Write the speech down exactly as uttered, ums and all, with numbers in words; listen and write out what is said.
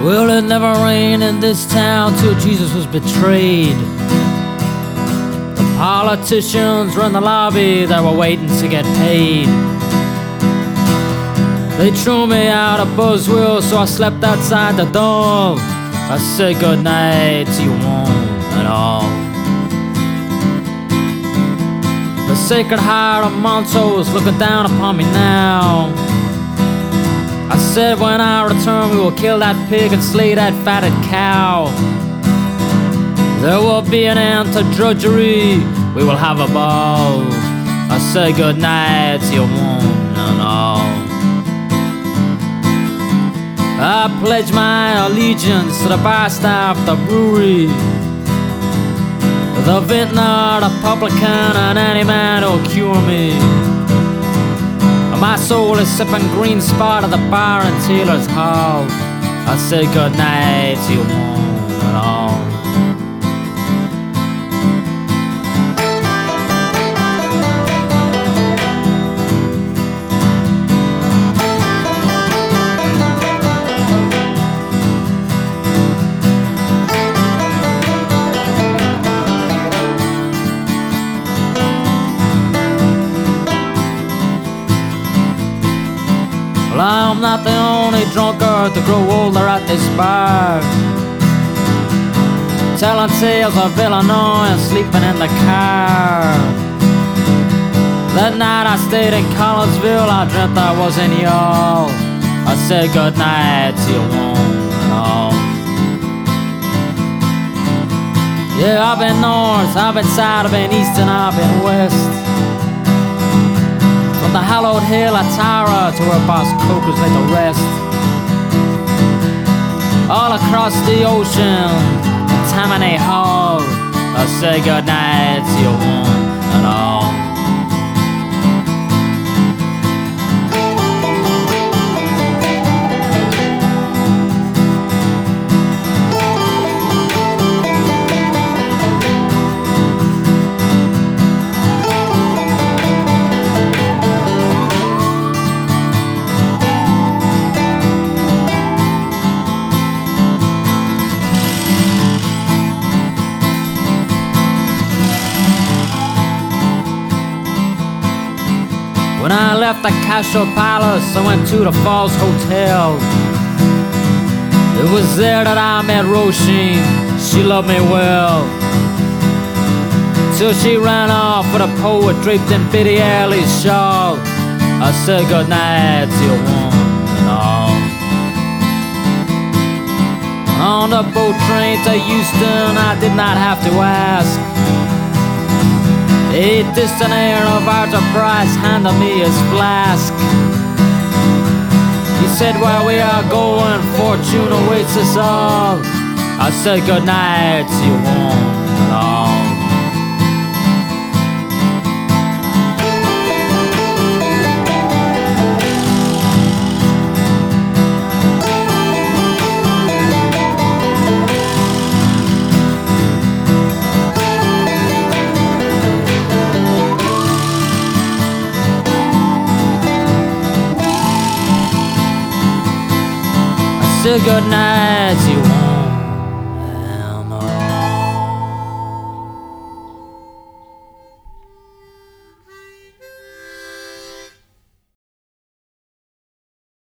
Well, it never rained in this town till Jesus was betrayed. The politicians were in the lobby, they were waiting to get paid. They threw me out of Buzzwell, so I slept outside the door. I said goodnight to you one and all. The Sacred Heart of Monto is looking down upon me now. I said when I return we will kill that pig and slay that fatted cow. There will be an end to drudgery, we will have a ball. I said goodnight to you one and all. I pledge my allegiance to the bar staff, the brewery, the vintner, the publican, and any man who'll cure me. My soul is sipping green spot at the bar in Taylor's Hall. I say goodnight to you one and all. Well, I'm not the only drunkard to grow older at this bar, telling tales of Illinois and sleeping in the car. That night I stayed in Collinsville, I dreamt I was in y'all. I said goodnight to you one and all. Yeah, I've been north, I've been south, I've been east and I've been west. From the hallowed hill at Tara to where Boss Coker's like the rest. All across the ocean, Tammany Hall, I say goodnight to you one and all. When I left the Castro Palace, I went to the Falls Hotel. It was there that I met Roisin. She loved me well, till she ran off with a poet draped in Biddy Alley's shawl. I said goodnight to you one and all. On the boat train to Houston, I did not have to ask. A distant air of Arthur Price handed me his flask. He said, where we are going, fortune awaits us all. I said goodnight to you one and all. Say goodnight to you.